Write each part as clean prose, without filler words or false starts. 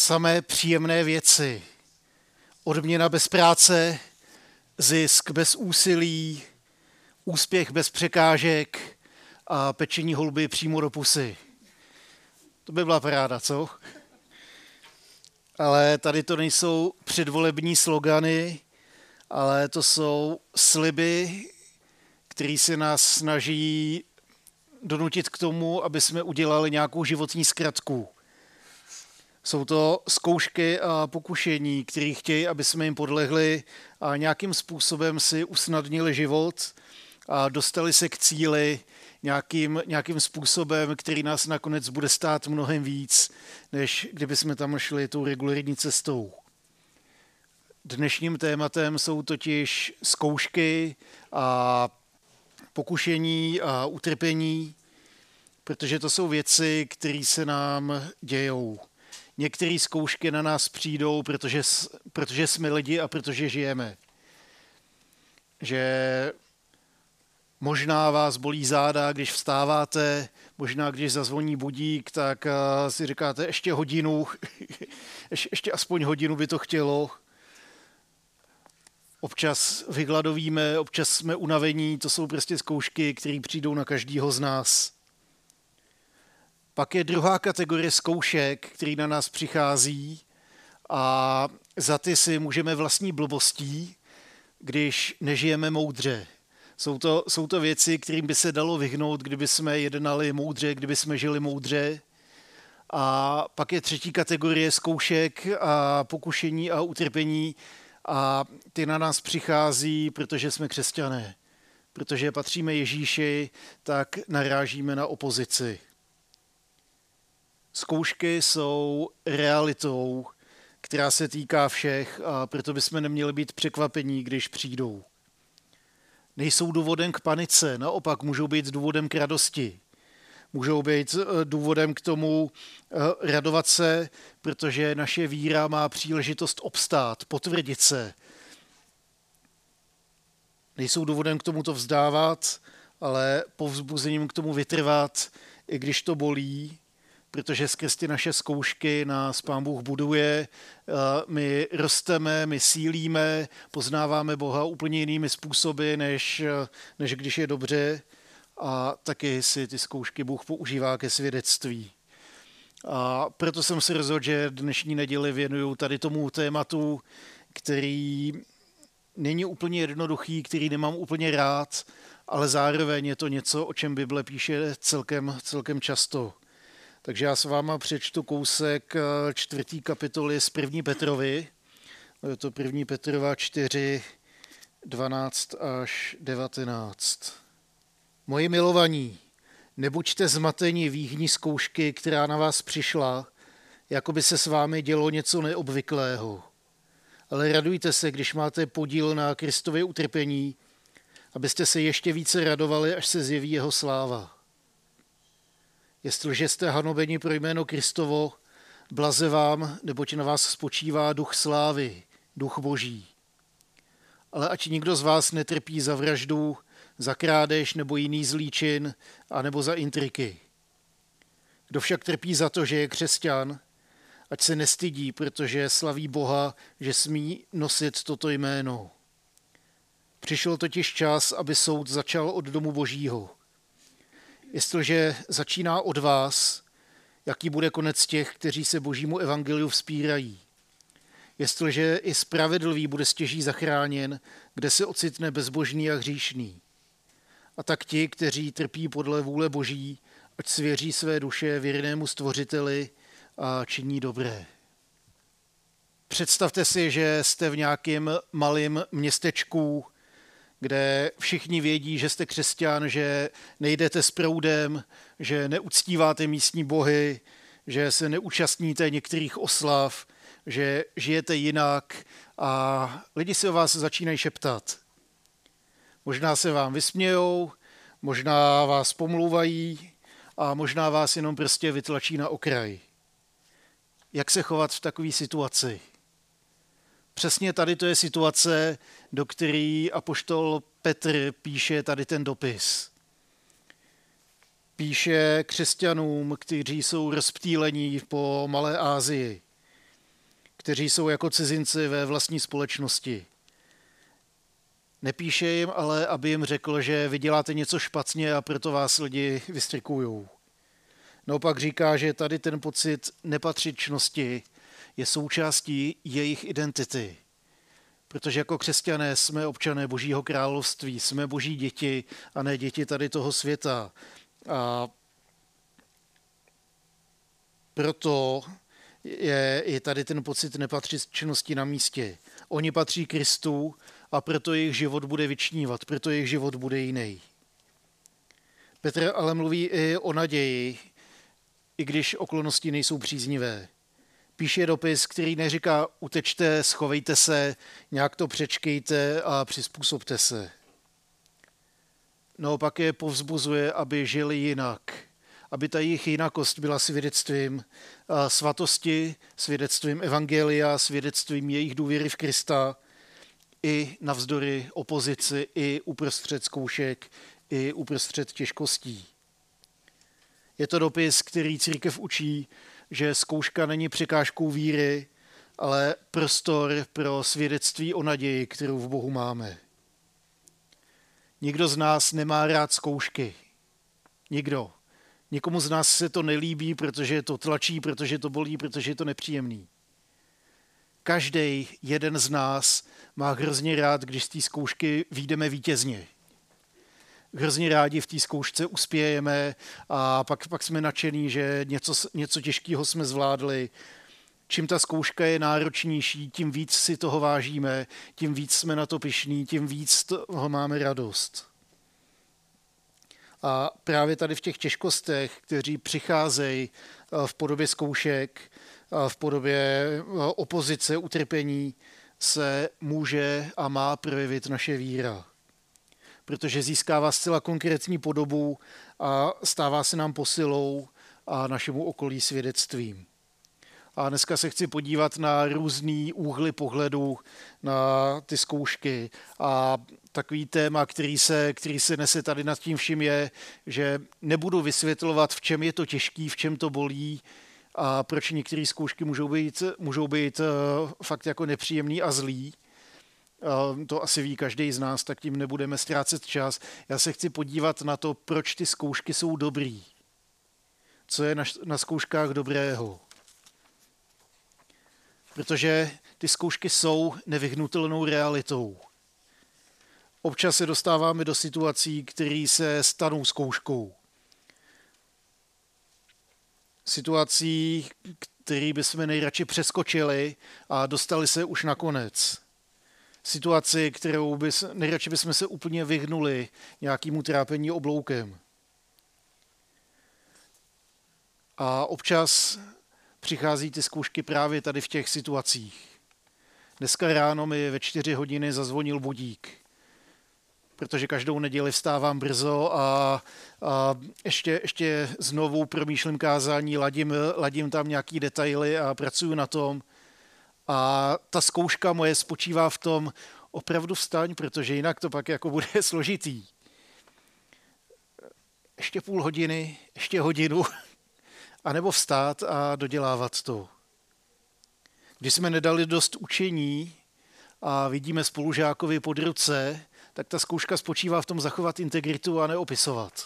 samé příjemné věci. Odměna bez práce, zisk bez úsilí, úspěch bez překážek a pečení holuby přímo do pusy. To by byla paráda, co? Ale tady to nejsou předvolební slogany, ale to jsou sliby, které se nás snaží donutit k tomu, aby jsme udělali nějakou životní zkratku. Jsou to zkoušky a pokušení, které chtějí, aby jsme jim podlehli a nějakým způsobem si usnadnili život a dostali se k cíli nějakým způsobem, který nás nakonec bude stát mnohem víc, než kdyby jsme tam šli tou regulární cestou. Dnešním tématem jsou totiž zkoušky a pokušení a utrpení, protože to jsou věci, které se nám dějou. Některé zkoušky na nás přijdou, protože jsme lidi a protože žijeme. Že možná vás bolí záda, když vstáváte, možná když zazvoní budík, tak si říkáte ještě hodinu, ještě aspoň hodinu by to chtělo. Občas vygladovíme, občas jsme unavení, to jsou prostě zkoušky, které přijdou na každýho z nás. Pak je druhá kategorie zkoušek, který na nás přichází a za ty si můžeme vlastní blbostí, když nežijeme moudře. Jsou to věci, kterým by se dalo vyhnout, kdyby jsme jednali moudře, kdyby jsme žili moudře. A pak je třetí kategorie zkoušek a pokušení a utrpení a ty na nás přichází, protože jsme křesťané. Protože patříme Ježíši, tak narážíme na opozici. Zkoušky jsou realitou, která se týká všech a proto bychom neměli být překvapení, když přijdou. Nejsou důvodem k panice, naopak můžou být důvodem k radosti. Můžou být důvodem k tomu radovat se, protože naše víra má příležitost obstát, potvrdit se. Nejsou důvodem k tomu to vzdávat, ale povzbuzením k tomu vytrvat, i když to bolí, protože skrz ty naše zkoušky nás Pán Bůh buduje, my rosteme, my sílíme, poznáváme Boha úplně jinými způsoby, než když je dobře a taky si ty zkoušky Bůh používá ke svědectví. A proto jsem se rozhodl, že dnešní neděli věnuju tady tomu tématu, který není úplně jednoduchý, který nemám úplně rád, ale zároveň je to něco, o čem Bible píše celkem často. Takže já s váma přečtu kousek 4. kapitoly z 1. Petrovi. Je to 1. Petrova 4, 12 až 19. Moji milovaní, nebuďte zmateni výhní zkoušky, která na vás přišla, jako by se s vámi dělo něco neobvyklého. Ale radujte se, když máte podíl na Kristově utrpení, abyste se ještě více radovali, až se zjeví jeho sláva. Jestliže jste hanobeni pro jméno Kristovo, blaze vám, neboť na vás spočívá duch slávy, duch Boží. Ale ať nikdo z vás netrpí za vraždu, za krádež nebo jiný zlý čin, anebo za intriky. Kdo však trpí za to, že je křesťan, ať se nestydí, protože slaví Boha, že smí nosit toto jméno. Přišel totiž čas, aby soud začal od domu Božího. Jestliže začíná od vás, jaký bude konec těch, kteří se Božímu evangeliu vzpírají. Jestliže i spravedlivý bude stěží zachráněn, kde se ocitne bezbožný a hříšný. A tak ti, kteří trpí podle vůle Boží, ať svěří své duše věrnému Stvořiteli a činí dobré. Představte si, že jste v nějakém malém městečku, kde všichni vědí, že jste křesťan, že nejdete s proudem, že neuctíváte místní bohy, že se neúčastníte některých oslav, že žijete jinak a lidi si o vás začínají šeptat. Možná se vám vysmějou, možná vás pomlouvají a možná vás jenom prostě vytlačí na okraj. Jak se chovat v takové situaci? Přesně tady to je situace, do které apoštol Petr píše tady ten dopis. Píše křesťanům, kteří jsou rozptýlení po Malé Asii. kteří jsou jako cizinci ve vlastní společnosti. Nepíše jim ale, aby jim řekl, že vy děláte něco špatně a proto vás lidi vystrikujou. Naopak říká, že tady ten pocit nepatřičnosti je součástí jejich identity. Protože jako křesťané jsme občané Božího království, jsme Boží děti a ne děti tady toho světa. A proto je tady ten pocit nepatřičnosti na místě. Oni patří Kristu a proto jejich život bude vyčnívat, proto jejich život bude jiný. Petr ale mluví i o naději, i když okolnosti nejsou příznivé. Píše dopis, který neříká utečte, schovejte se, nějak to přečkejte a přizpůsobte se. Naopak je povzbuzuje, aby žili jinak, aby ta jejich jinakost byla svědectvím svatosti, svědectvím evangelia, svědectvím jejich důvěry v Krista i navzdory opozici, i uprostřed zkoušek, i uprostřed těžkostí. Je to dopis, který církev učí, že zkouška není překážkou víry, ale prostor pro svědectví o naději, kterou v Bohu máme. Nikdo z nás nemá rád zkoušky. Nikdo. Nikomu z nás se to nelíbí, protože to tlačí, protože to bolí, protože je to nepříjemný. Každý jeden z nás má hrozně rád, když z té zkoušky vyjdeme vítězně. Hrozně rádi v té zkoušce uspějeme a pak jsme nadšení, že něco těžkého jsme zvládli. Čím ta zkouška je náročnější, tím víc si toho vážíme, tím víc jsme na to pyšní, tím víc toho máme radost. A právě tady v těch těžkostech, kteří přicházejí v podobě zkoušek, v podobě opozice, utrpení, se může a má projevit naše víra. Protože získává zcela konkrétní podobu a stává se nám posilou a našemu okolí svědectvím. A dneska se chci podívat na různý úhly pohledu na ty zkoušky. A takový téma, který se nese tady nad tím vším je, že nebudu vysvětlovat, v čem je to těžký, v čem to bolí a proč některé zkoušky můžou být fakt jako nepříjemný a zlý. To asi ví každý z nás, tak tím nebudeme ztrácet čas. Já se chci podívat na to, proč ty zkoušky jsou dobrý. Co je na zkouškách dobrého. Protože ty zkoušky jsou nevyhnutelnou realitou. Občas se dostáváme do situací, které se stanou zkouškou. Situací, které bychom nejradši přeskočili a dostali se už na konec. Situaci, kterou nejradši bychom se úplně vyhnuli nějakému trápení obloukem. A občas přichází ty zkoušky právě tady v těch situacích. Dneska ráno mi ve 4 hodiny zazvonil budík, protože každou neděli vstávám brzo a ještě znovu promýšlím kázání, ladím tam nějaký detaily a pracuju na tom. A ta zkouška moje spočívá v tom, opravdu vstaň, protože jinak to pak jako bude složitý. Ještě půl hodiny, ještě hodinu, anebo vstát a dodělávat to. Když jsme nedali dost učení a vidíme spolužákovi pod ruce, tak ta zkouška spočívá v tom zachovat integritu a neopisovat.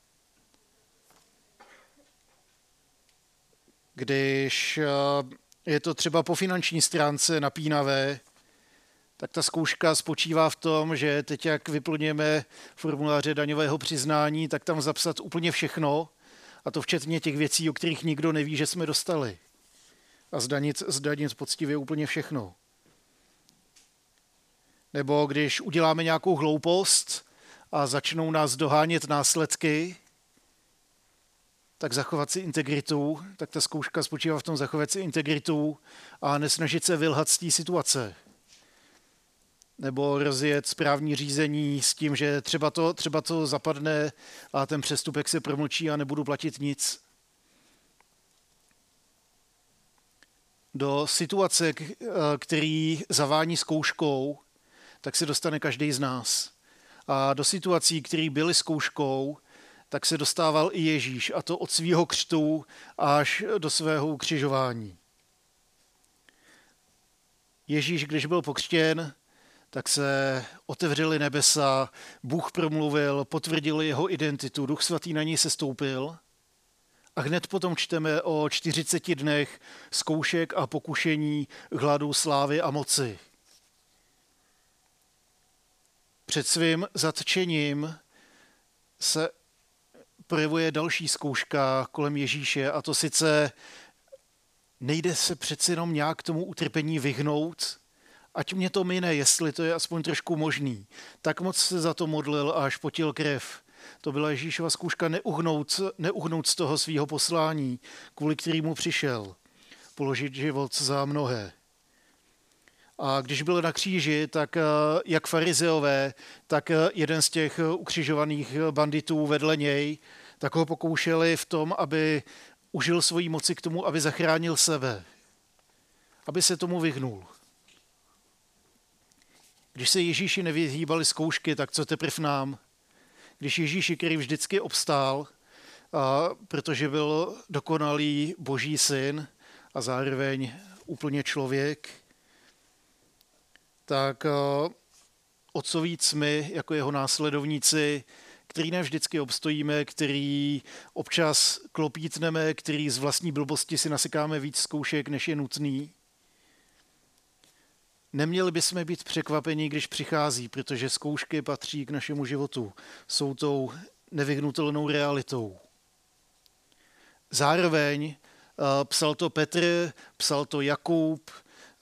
Když je to třeba po finanční stránce napínavé, tak ta zkouška spočívá v tom, že teď, jak vyplňujeme formuláře daňového přiznání, tak tam zapsat úplně všechno, a to včetně těch věcí, o kterých nikdo neví, že jsme dostali. A zdanit poctivě úplně všechno. Nebo když uděláme nějakou hloupost a začnou nás dohánět následky, tak zachovat si integritu, tak ta zkouška spočívá v tom zachovat si integritu a nesnažit se vylhat z té situace. Nebo rozjet správní řízení s tím, že třeba to zapadne a ten přestupek se promlčí a nebudu platit nic. Do situace, který zavání zkouškou, tak se dostane každý z nás. A do situací, které byly zkouškou, tak se dostával i Ježíš, a to od svého křtu až do svého ukřižování. Ježíš, když byl pokřtěn, tak se otevřely nebesa, Bůh promluvil, potvrdil jeho identitu, Duch svatý na něj sestoupil a hned potom čteme o 40 dnech zkoušek a pokušení, hladu, slávy a moci. Před svým zatčením se projevuje další zkouška kolem Ježíše, a to sice nejde se přeci jenom nějak tomu utrpení vyhnout, ať mě to mine, jestli to je aspoň trošku možný. Tak moc se za to modlil, až potil krev. To byla Ježíšova zkouška neuhnout z toho svého poslání, kvůli kterému přišel, položit život za mnohé. A když byl na kříži, tak jak farizeové, tak jeden z těch ukřižovaných banditů vedle něj, tak ho pokoušeli v tom, aby užil svoji moci k tomu, aby zachránil sebe, aby se tomu vyhnul. Když se Ježíši nevyhýbaly zkoušky, tak co teprv nám? Když Ježíši, který vždycky obstál, protože byl dokonalý Boží syn a zároveň úplně člověk, tak o co víc my, jako jeho následovníci, který ne vždycky obstojíme, který občas klopítneme, který z vlastní blbosti si nasekáme víc zkoušek, než je nutný. Neměli bychom být překvapení, když přichází, protože zkoušky patří k našemu životu. Jsou tou nevyhnutelnou realitou. Zároveň psal to Petr, psal to Jakub,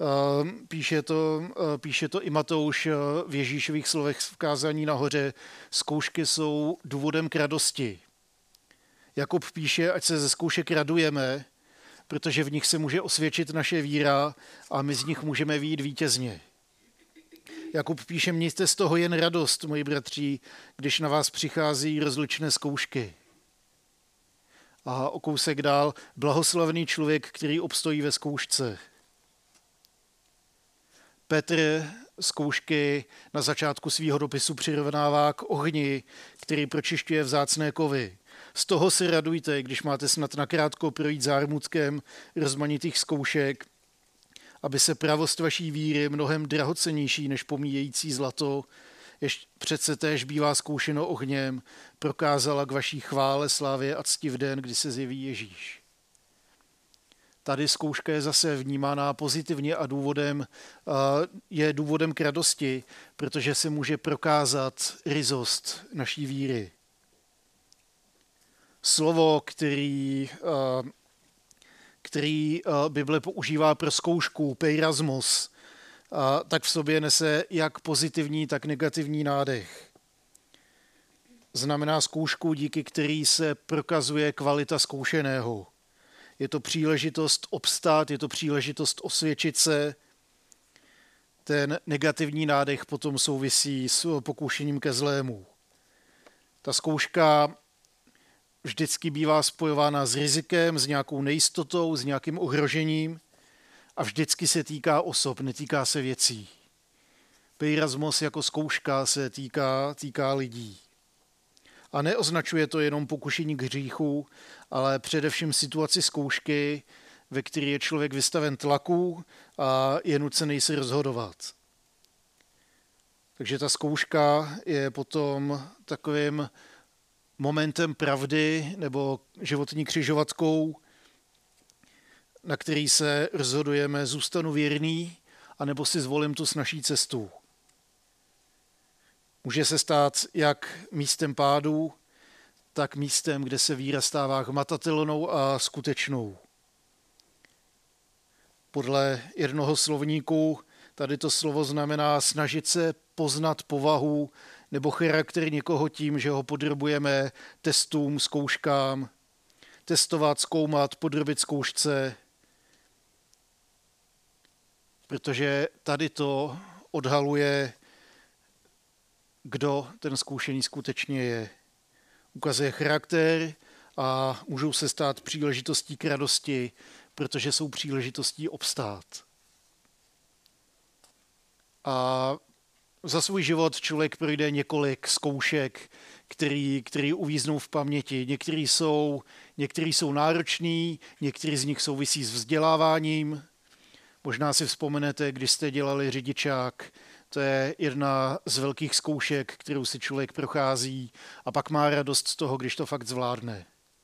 píše to i Matouš v Ježíšových slovech v kázání nahoře. Zkoušky jsou důvodem k radosti. Jakub píše, ať se ze zkoušek radujeme, protože v nich se může osvědčit naše víra a my z nich můžeme vyjít vítězně. Jakub píše, mějte z toho jen radost, moji bratři, když na vás přichází rozličné zkoušky. A o kousek dál, blahoslavný člověk, který obstojí ve zkoušce. Petr zkoušky na začátku svého dopisu přirovnává k ohni, který pročišťuje vzácné kovy. Z toho se radujte, když máte snad nakrátko projít zármutkem rozmanitých zkoušek, aby se pravost vaší víry, mnohem drahocennější než pomíjející zlato, jež přece též bývá zkoušeno ohněm, prokázala k vaší chvále, slávě a cti v den, kdy se zjeví Ježíš. Tady zkouška je zase vnímána pozitivně a je důvodem k radosti, protože se může prokázat ryzost naší víry. Slovo, který Bible používá pro zkoušku, peirasmos, tak v sobě nese jak pozitivní, tak negativní nádech. Znamená zkoušku, díky který se prokazuje kvalita zkoušeného. Je to příležitost obstát, je to příležitost osvědčit se. Ten negativní nádech potom souvisí s pokoušením ke zlému. Ta zkouška vždycky bývá spojována s rizikem, s nějakou nejistotou, s nějakým ohrožením a vždycky se týká osob, netýká se věcí. Peirasmos jako zkouška se týká lidí. A neoznačuje to jenom pokušení k hříchu, ale především situaci zkoušky, ve které je člověk vystaven tlaku a je nucený se rozhodovat. Takže ta zkouška je potom takovým momentem pravdy nebo životní křižovatkou, na který se rozhodujeme, zůstanu věrný, anebo si zvolím tu snazší cestu. Může se stát jak místem pádu, tak místem, kde se víra stává hmatatelnou a skutečnou. Podle jednoho slovníku tady to slovo znamená snažit se poznat povahu nebo charakter někoho tím, že ho podrobujeme testům, zkouškám, testovat, zkoumat, podrobit zkoušce, protože tady to odhaluje, kdo ten zkoušený skutečně je. Ukazuje charakter a můžou se stát příležitostí k radosti, protože jsou příležitostí obstát. A za svůj život člověk projde několik zkoušek, který uvíznou v paměti. Některý jsou náročný, některý z nich souvisí s vzděláváním, Možná si vzpomenete, když jste dělali řidičák, to je jedna z velkých zkoušek, kterou si člověk prochází a pak má radost z toho, když to fakt zvládne.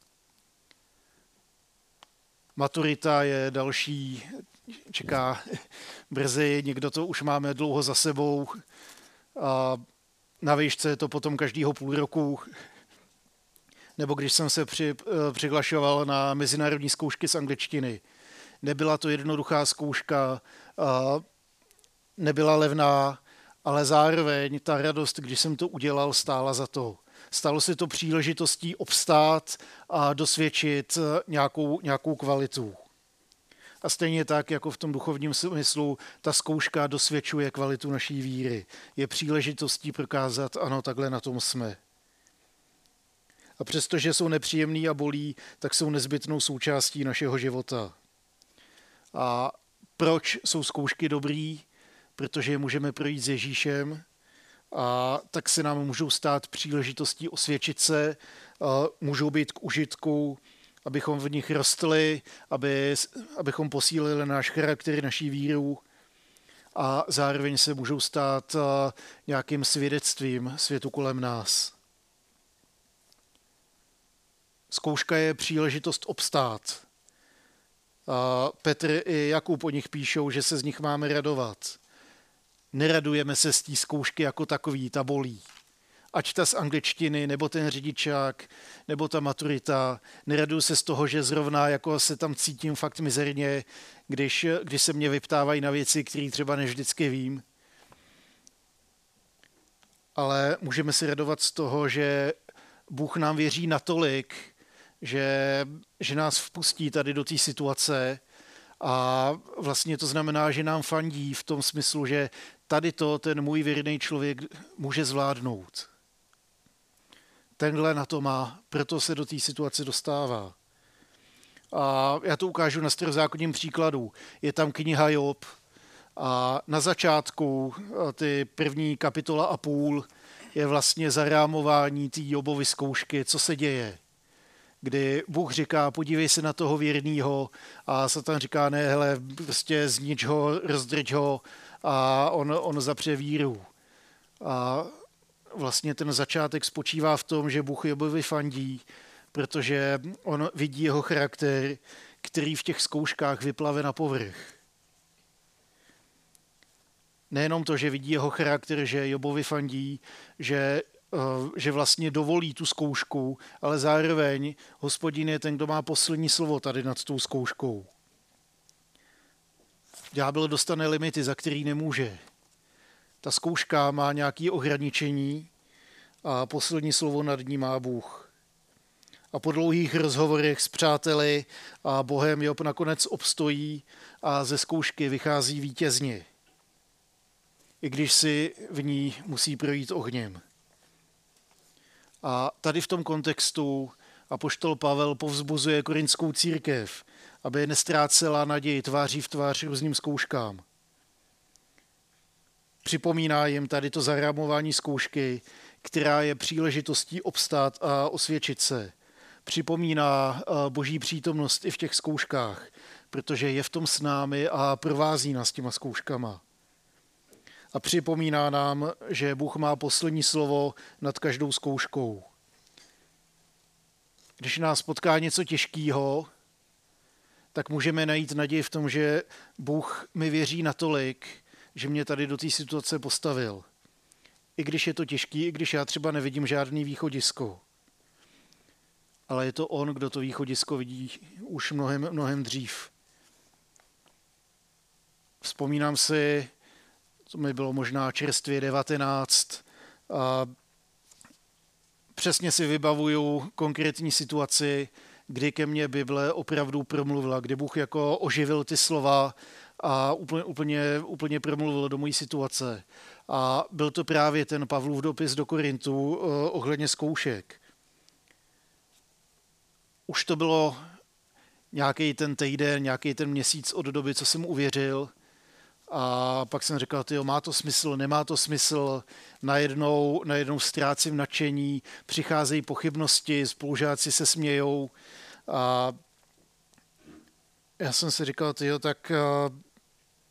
Maturita je další, čeká brzy, někdo to už máme dlouho za sebou a na výšce je to potom každýho půl roku. Nebo když jsem se přihlašoval na mezinárodní zkoušky z angličtiny. Nebyla to jednoduchá zkouška, nebyla levná, ale zároveň ta radost, když jsem to udělal, stála za to. Stalo se to příležitostí obstát a dosvědčit nějakou kvalitu. A stejně tak, jako v tom duchovním smyslu, ta zkouška dosvědčuje kvalitu naší víry. Je příležitostí prokázat, ano, takhle na tom jsme. A přestože jsou nepříjemný a bolí, tak jsou nezbytnou součástí našeho života. A proč jsou zkoušky dobrý? Protože je můžeme projít s Ježíšem a tak se nám můžou stát příležitostí osvědčit se, můžou být k užitku, abychom v nich rostli, abychom posílili náš charakter, naší víru a zároveň se můžou stát nějakým svědectvím světu kolem nás. Zkouška je příležitost obstát. Petr i Jakub o nich píšou, že se z nich máme radovat. Neradujeme se z té zkoušky jako takový, ta bolí. Ať ta z angličtiny, nebo ten řidičák, nebo ta maturita. Neraduju se z toho, že zrovna jako se tam cítím fakt mizerně, když se mě vyptávají na věci, které třeba ne vždycky vím. Ale můžeme si radovat z toho, že Bůh nám věří natolik, že nás vpustí tady do té situace a vlastně to znamená, že nám fandí v tom smyslu, že tady to ten můj věrný člověk může zvládnout. Tenhle na to má, proto se do té situace dostává. A já to ukážu na starozákonním příkladu. Je tam kniha Job a na začátku ty první kapitola a půl je vlastně zarámování té Jobovy zkoušky, co se děje. Kdy Bůh říká, podívej se na toho věrnýho a Satan říká, ne, hele, prostě znič ho, rozdrť ho a on zapře víru. A vlastně ten začátek spočívá v tom, že Bůh Jobovi fandí, protože on vidí jeho charakter, který v těch zkouškách vyplave na povrch. Nejenom to, že vidí jeho charakter, že Jobovi fandí, že vlastně dovolí tu zkoušku, ale zároveň Hospodin je ten, kdo má poslední slovo tady nad tou zkouškou. Ďábel dostane limity, za který nemůže. Ta zkouška má nějaké ohraničení a poslední slovo nad ní má Bůh. A po dlouhých rozhovorech s přáteli a Bohem Job nakonec obstojí a ze zkoušky vychází vítězně. I když si v ní musí projít ohněm. A tady v tom kontextu apoštol Pavel povzbuzuje korintskou církev, aby nestrácela naději tváří v tvář různým zkouškám. Připomíná jim tady to zarámování zkoušky, která je příležitostí obstát a osvědčit se. Připomíná Boží přítomnost i v těch zkouškách, protože je v tom s námi a provází nás těma zkouškama. A připomíná nám, že Bůh má poslední slovo nad každou zkouškou. Když nás potká něco těžkého, tak můžeme najít naději v tom, že Bůh mi věří natolik, že mě tady do té situace postavil. I když je to těžký, i když já třeba nevidím žádný východisko. Ale je to on, kdo to východisko vidí už mnohem dřív. Vzpomínám si, to mi bylo možná čerstvě 19, a přesně si vybavuju konkrétní situaci, kdy ke mně Bible opravdu promluvila, kdy Bůh jako oživil ty slova a úplně promluvil do mojí situace. A byl to právě ten Pavlův dopis do Korintu ohledně zkoušek. Už to bylo nějaký ten týden, nějaký ten měsíc od doby, co jsem uvěřil. A pak jsem říkal, tyjo, má to smysl, nemá to smysl, najednou ztrácím nadšení, přicházejí pochybnosti, spolužáci se smějou. A já jsem si říkal, tyjo, tak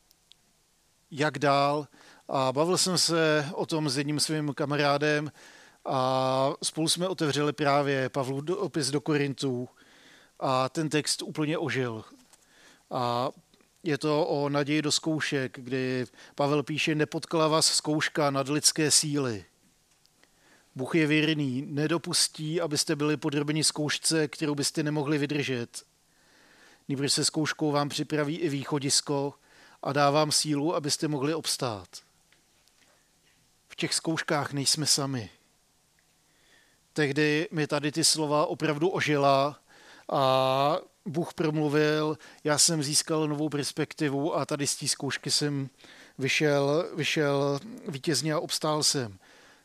jak dál. A bavil jsem se o tom s jedním svým kamarádem a spolu jsme otevřeli právě Pavlův dopis do Korintů a ten text úplně ožil. A je to o naději do zkoušek, kdy Pavel píše: nepotkala vás zkouška nad lidské síly. Bůh je věrný, nedopustí, abyste byli podrobeni zkoušce, kterou byste nemohli vydržet. Nýbrž se zkouškou vám připraví i východisko a dá vám sílu, abyste mohli obstát. V těch zkouškách nejsme sami. Tehdy mi tady ty slova opravdu ožila a Bůh promluvil, já jsem získal novou perspektivu a tady z té zkoušky jsem vyšel vítězně a obstál jsem.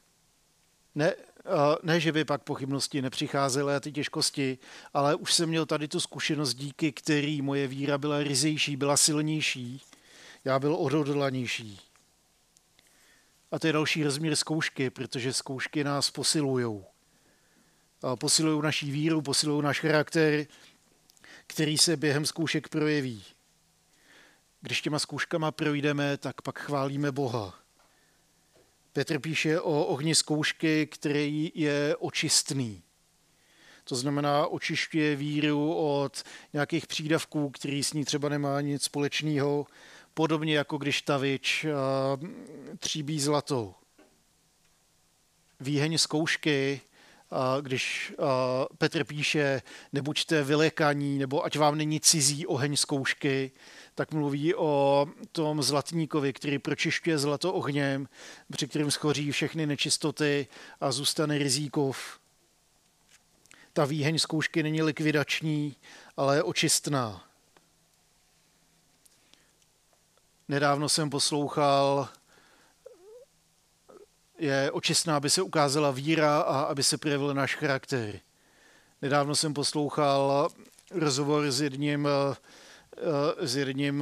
Ne, že by pak pochybnosti nepřicházely a ty těžkosti, ale už jsem měl tady tu zkušenost, díky který moje víra byla ryzejší, byla silnější, já byl odhodlanější. A to je další rozměr zkoušky, protože zkoušky nás posilujou. Posilují naší víru, posilují náš charakter, který se během zkoušek projeví. Když těma zkouškama projdeme, tak pak chválíme Boha. Petr píše o ohni zkoušky, který je očistný. To znamená, očišťuje víru od nějakých přídavků, který s ní třeba nemá nic společného, podobně jako když tavič tříbí zlato. Výheň zkoušky, když Petr píše, nebuďte vylekaní, nebo ať vám není cizí oheň zkoušky, tak mluví o tom zlatníkovi, který pročišťuje zlato ohněm, při kterém schoří všechny nečistoty a zůstane rizíkov. Ta výheň zkoušky není likvidační, ale očistná. Nedávno jsem poslouchal, je očistná, aby se ukázala víra a aby se projevil náš charakter. Nedávno jsem poslouchal rozhovor s jedním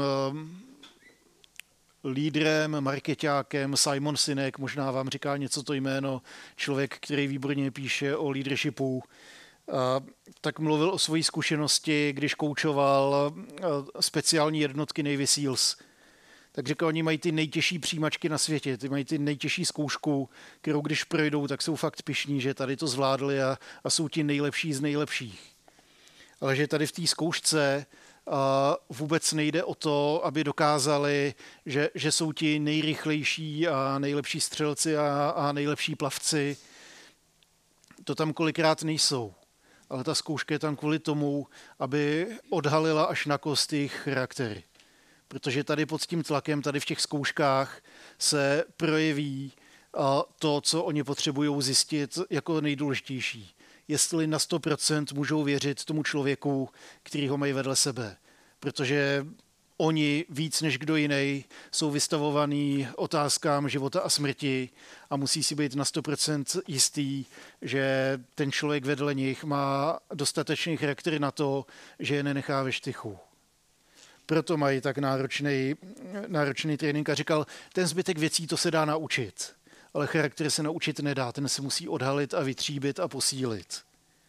lídrem, markeťákem, Simon Sinek, možná vám říká něco to jméno, člověk, který výborně píše o leadershipu, tak mluvil o své zkušenosti, když koučoval speciální jednotky Navy Seals. Tak říkal, oni mají ty nejtěžší přijímačky na světě, ty mají ty nejtěžší zkoušku, kterou když projdou, tak jsou fakt pyšní, že tady to zvládli a jsou ti nejlepší z nejlepších. Ale že tady v té zkoušce vůbec nejde o to, aby dokázali, že jsou ti nejrychlejší a nejlepší střelci a nejlepší plavci. To tam kolikrát nejsou. Ale ta zkouška je tam kvůli tomu, aby odhalila až na kost jejich charaktery. Protože tady pod tím tlakem, tady v těch zkouškách se projeví to, co oni potřebují zjistit jako nejdůležitější. Jestli na 100% můžou věřit tomu člověku, který ho mají vedle sebe. Protože oni víc než kdo jiný jsou vystavovaní otázkám života a smrti a musí si být na 100% jistý, že ten člověk vedle nich má dostatečný charakter na to, že je nenechá ve štychu. Proto mají tak náročný trénink a říkal, ten zbytek věcí to se dá naučit, ale charakter se naučit nedá, ten se musí odhalit a vytříbit a posílit.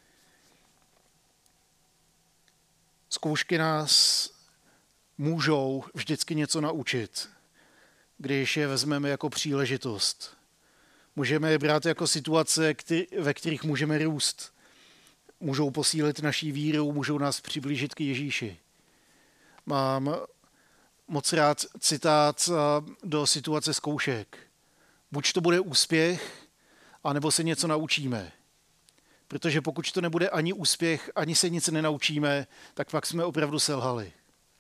Zkoušky nás můžou vždycky něco naučit, když je vezmeme jako příležitost. Můžeme je brát jako situace, ve kterých můžeme růst. Můžou posílit naší víru, můžou nás přiblížit k Ježíši. Mám moc rád citát do situace zkoušek. Buď to bude úspěch, anebo se něco naučíme. Protože pokud to nebude ani úspěch, ani se nic nenaučíme, tak pak jsme opravdu selhali.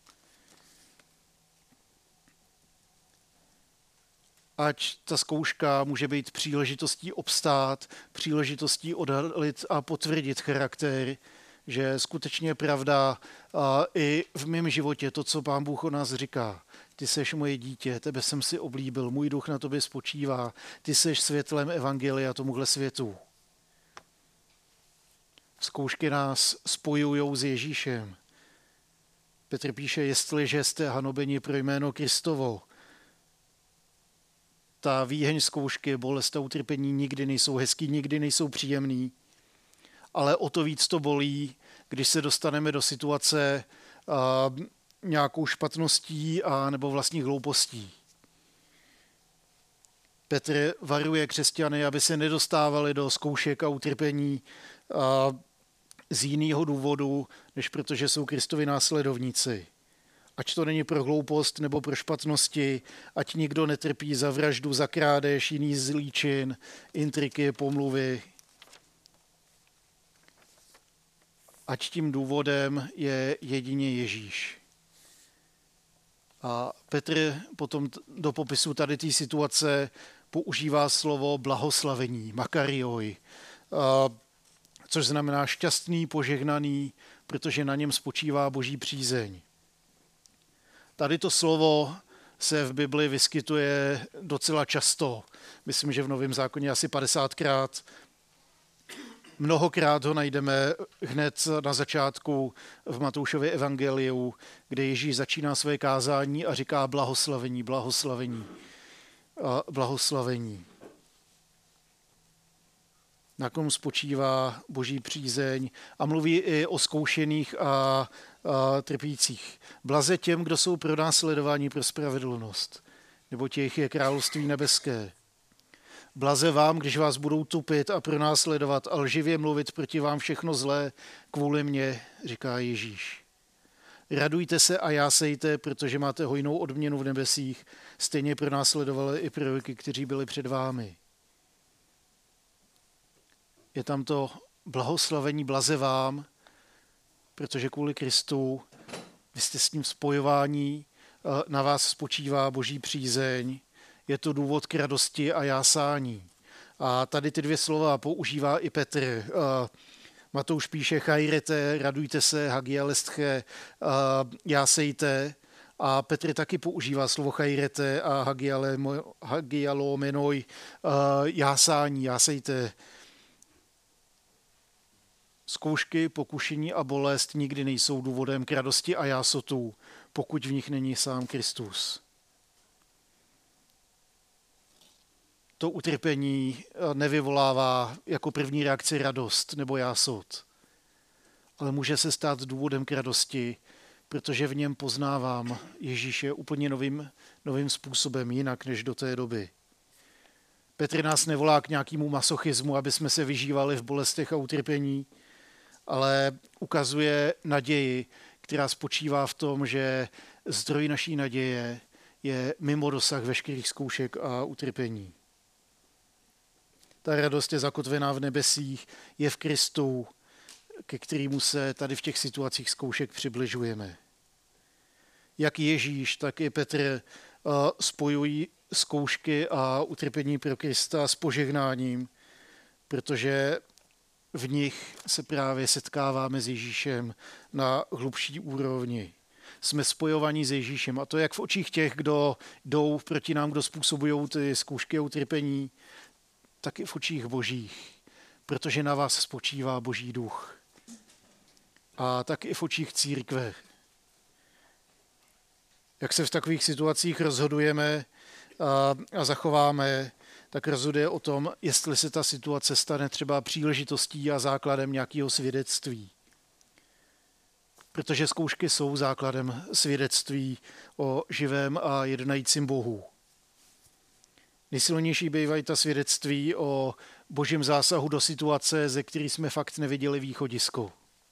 Ať ta zkouška může být příležitostí obstát, příležitostí odhalit a potvrdit charakter, že skutečně je pravda i v mém životě to, co Pán Bůh o nás říká. Ty seš moje dítě, tebe jsem si oblíbil, můj duch na tobě spočívá, ty seš světlem evangelia tomuhle světu. Zkoušky nás spojujou s Ježíšem. Petr píše, jestliže jste hanobeni pro jméno Kristovo. Ta výheň zkoušky, bolest a utrpení nikdy nejsou hezký, nikdy nejsou příjemný, ale o to víc to bolí, když se dostaneme do situace nějakou špatností a nebo vlastních hloupostí. Petr varuje křesťany, aby se nedostávali do zkoušek a utrpení z jiného důvodu, než protože jsou Kristovi následovníci. Ať to není pro hloupost nebo pro špatnosti, ať nikdo netrpí za vraždu, za krádež, jiný zlý čin, intriky, pomluvy. Ať tím důvodem je jedině Ježíš. A Petr potom do popisu tady té situace používá slovo blahoslavení, makarioi, což znamená šťastný, požehnaný, protože na něm spočívá boží přízeň. Tady to slovo se v Bibli vyskytuje docela často. Myslím, že v Novém zákoně asi 50krát. Mnohokrát ho najdeme hned na začátku v Matoušově evangeliu, kde Ježíš začíná své kázání a říká blahoslavení, blahoslavení, blahoslavení. Na kom spočívá boží přízeň a mluví i o zkoušených a trpících. Blaze těm, kdo jsou pronásledováni pro spravedlnost, nebo těch je království nebeské. Blaze vám, když vás budou tupit a pronásledovat a lživě mluvit proti vám všechno zlé kvůli mně, říká Ježíš. Radujte se a jásejte, protože máte hojnou odměnu v nebesích, stejně pronásledovali i proroky, kteří byli před vámi. Je tam to blahoslavení, blaze vám, protože kvůli Kristu vy jste s ním spojování, na vás spočívá boží přízeň, je to důvod k radosti a jásání. A tady ty dvě slova používá i Petr. Matouš píše chajrete, radujte se, hagialestche, jásejte. A Petr taky používá slovo chajrete a hagialomenoj, jásání, jásejte. Zkoušky, pokušení a bolest nikdy nejsou důvodem k radosti a jásotu, pokud v nich není sám Kristus. To utrpení nevyvolává jako první reakci radost nebo jásot, ale může se stát důvodem k radosti, protože v něm poznávám Ježíše úplně novým způsobem, jinak než do té doby. Petr nás nevolá k nějakému masochismu, aby jsme se vyžívali v bolestech a utrpení, ale ukazuje naději, která spočívá v tom, že zdroj naší naděje je mimo dosah veškerých zkoušek a utrpení. Ta radost je zakotvená v nebesích, je v Kristu, ke kterému se tady v těch situacích zkoušek přibližujeme. Jak Ježíš, tak i Petr spojují zkoušky a utrpení pro Krista s požehnáním, protože v nich se právě setkáváme s Ježíšem na hlubší úrovni. Jsme spojovaní s Ježíšem a to jak v očích těch, kdo jdou proti nám, kdo způsobují ty zkoušky a utrpení, tak i v očích božích, protože na vás spočívá boží duch. A tak i v očích církve. Jak se v takových situacích rozhodujeme a zachováme, tak rozhoduje o tom, jestli se ta situace stane třeba příležitostí a základem nějakého svědectví. Protože zkoušky jsou základem svědectví o živém a jednajícím Bohu. Nejsilnější bývají ta svědectví o božím zásahu do situace, ze který jsme fakt neviděli východisko.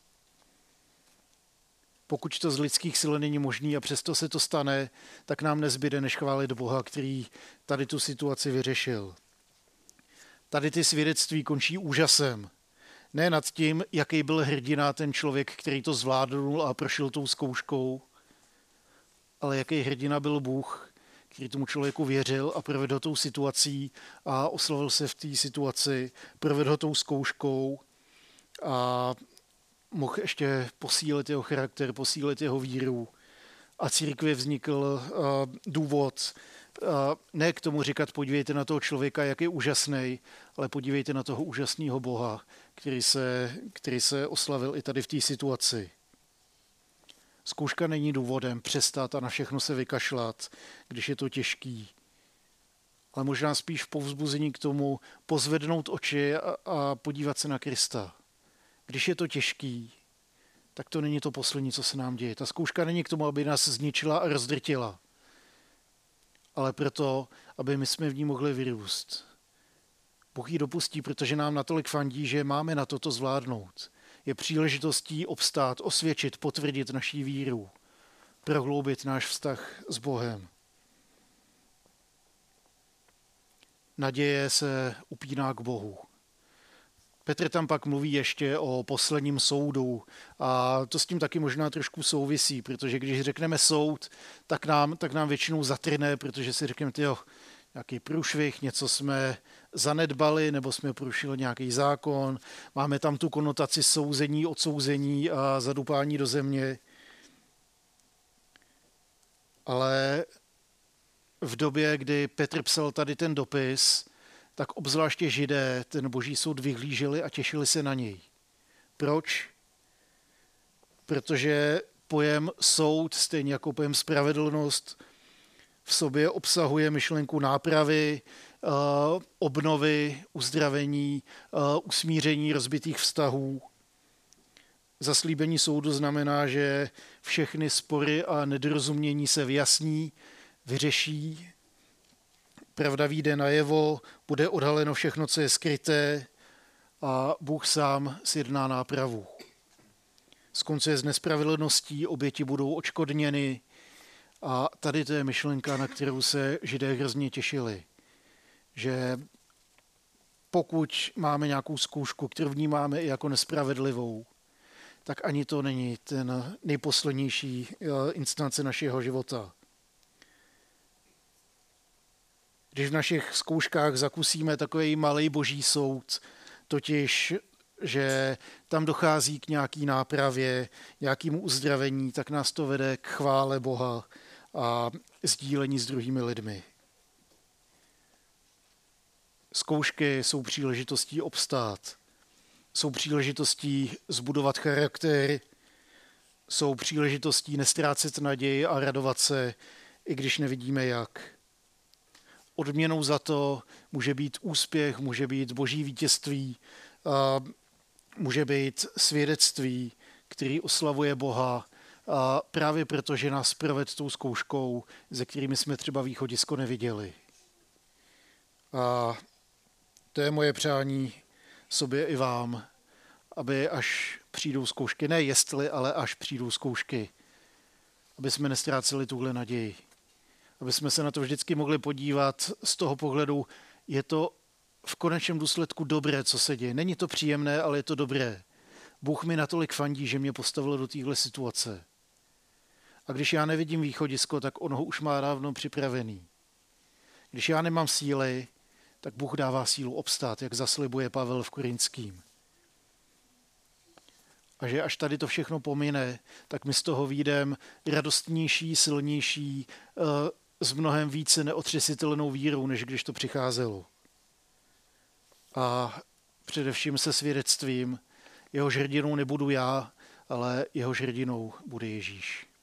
Pokud to z lidských sil není možný a přesto se to stane, tak nám nezbyde než chválit Boha, který tady tu situaci vyřešil. Tady ty svědectví končí úžasem. Ne nad tím, jaký byl hrdina ten člověk, který to zvládnul a prošel tou zkouškou, ale jaký hrdina byl Bůh, který tomu člověku věřil a provedl ho tou situací a oslavil se v té situaci, provedl ho tou zkouškou a mohl ještě posílit jeho charakter, posílit jeho víru. A církvi vznikl důvod ne k tomu říkat, podívejte na toho člověka, jak je úžasný, ale podívejte na toho úžasného Boha, který se oslavil i tady v té situaci. Zkouška není důvodem přestat a na všechno se vykašlat, když je to těžký. Ale možná spíš povzbuzení k tomu pozvednout oči a podívat se na Krista. Když je to těžký, tak to není to poslední, co se nám děje. Ta zkouška není k tomu, aby nás zničila a rozdrtila, ale proto, aby my jsme v ní mohli vyrůst. Bůh ji dopustí, protože nám natolik fandí, že máme na to zvládnout. Je příležitostí obstát, osvědčit, potvrdit naší víru, prohloubit náš vztah s Bohem. Naděje se upíná k Bohu. Petr tam pak mluví ještě o posledním soudu a to s tím taky možná trošku souvisí, protože když řekneme soud, tak nám většinou zatrne, protože si řekneme, nějaký průšvih, něco jsme zanedbali nebo jsme porušili nějaký zákon, máme tam tu konotaci souzení, odsouzení a zadupání do země. Ale v době, kdy Petr psal tady ten dopis, tak obzvláště Židé ten boží soud vyhlíželi a těšili se na něj. Proč? Protože pojem soud, stejně jako pojem spravedlnost, v sobě obsahuje myšlenku nápravy, obnovy, uzdravení, usmíření rozbitých vztahů. Zaslíbení soudu znamená, že všechny spory a nedorozumění se vyjasní, vyřeší, pravda vyjde najevo, bude odhaleno všechno, co je skryté a Bůh sám sjedná nápravu. Skoncuje s nespravedlností, oběti budou odškodněny a tady to je myšlenka, na kterou se Židé hrozně těšili. Že pokud máme nějakou zkoušku, kterou vnímáme i jako nespravedlivou, tak ani to není ten nejposlednější instance našeho života. Když v našich zkouškách zakusíme takový malý boží soud, totiž, že tam dochází k nějaký nápravě, nějakému uzdravení, tak nás to vede k chvále Boha a sdílení s druhými lidmi. Zkoušky jsou příležitostí obstát, jsou příležitostí zbudovat charakter, jsou příležitostí nestrácet naději a radovat se, i když nevidíme jak. Odměnou za to může být úspěch, může být boží vítězství, může být svědectví, který oslavuje Boha, právě proto, že nás proved tou zkouškou, ze kterými jsme třeba východisko neviděli. A to je moje přání sobě i vám, aby až přijdou zkoušky, ne jestli, ale až přijdou zkoušky, aby jsme nestráceli tuhle naději. Aby jsme se na to vždycky mohli podívat z toho pohledu, je to v konečném důsledku dobré, co se děje. Není to příjemné, ale je to dobré. Bůh mi natolik fandí, že mě postavil do téhle situace. A když já nevidím východisko, tak on ho už má dávno připravený. Když já nemám síly, tak Bůh dává sílu obstát, jak zaslibuje Pavel v Korinským. A že až tady to všechno pomine, tak my z toho vyjdeme radostnější, silnější, s mnohem více neotřesitelnou vírou, než když to přicházelo. A především se svědectvím, jehož hrdinou nebudu já, ale jehož hrdinou bude Ježíš.